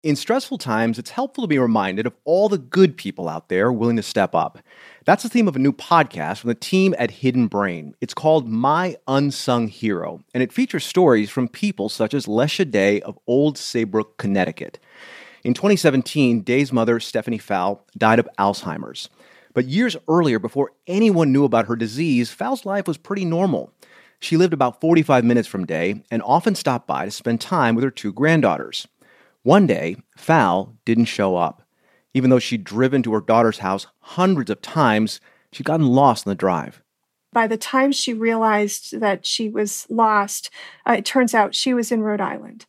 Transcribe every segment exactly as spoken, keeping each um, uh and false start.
In stressful times, it's helpful to be reminded of all the good people out there willing to step up. That's the theme of a new podcast from the team at Hidden Brain. It's called My Unsung Hero, and it features stories from people such as Lesha Day of Old Saybrook, Connecticut. In twenty seventeen, Day's mother, Stephanie Fowl, died of Alzheimer's. But years earlier, before anyone knew about her disease, Fowl's life was pretty normal. She lived about forty-five minutes from Day and often stopped by to spend time with her two granddaughters. One day, Fowl didn't show up. Even though she'd driven to her daughter's house hundreds of times, she'd gotten lost on the drive. By the time she realized that she was lost, uh, it turns out she was in Rhode Island.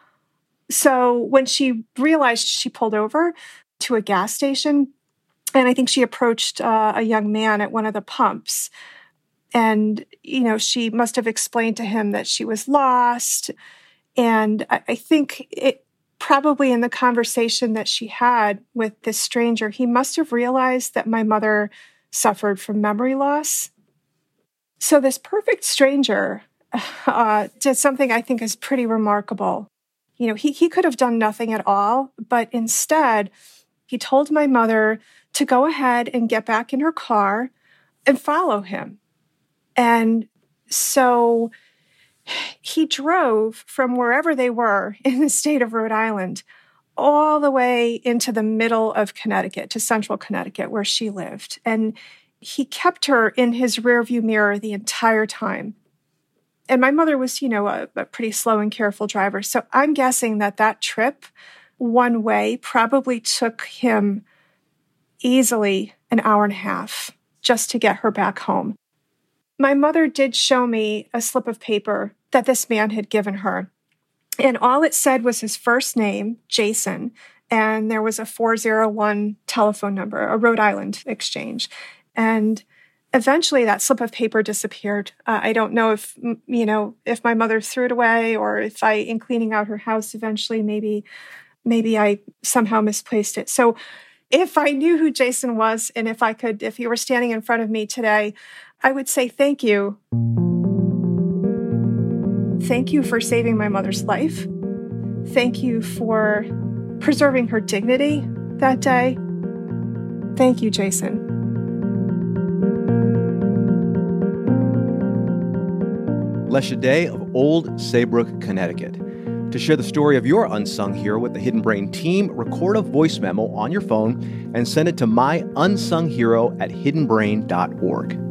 So when she realized, she pulled over to a gas station, and I think she approached uh, a young man at one of the pumps. And, you know, she must have explained to him that she was lost. And I, I think it probably in the conversation that she had with this stranger, he must have realized that my mother suffered from memory loss. So this perfect stranger uh, did something I think is pretty remarkable. You know, he, he could have done nothing at all, but instead, he told my mother to go ahead and get back in her car and follow him. And so he drove from wherever they were in the state of Rhode Island all the way into the middle of Connecticut, to central Connecticut, where she lived. And he kept her in his rearview mirror the entire time. And my mother was, you know, a, a pretty slow and careful driver. So I'm guessing that that trip one way probably took him easily an hour and a half just to get her back home. My mother did show me a slip of paper that this man had given her. And all it said was his first name, Jason, and there was a four oh one telephone number, a Rhode Island exchange. And eventually that slip of paper disappeared. Uh, I don't know if, you know, if my mother threw it away or if I, in cleaning out her house eventually, maybe, maybe I somehow misplaced it. So if I knew who Jason was, and if I could, if he were standing in front of me today, I would say thank you. Thank you for saving my mother's life. Thank you for preserving her dignity that day. Thank you, Jason. Lesha Day of Old Saybrook, Connecticut. To share the story of your unsung hero with the Hidden Brain team, record a voice memo on your phone and send it to my unsung hero at hidden brain dot org.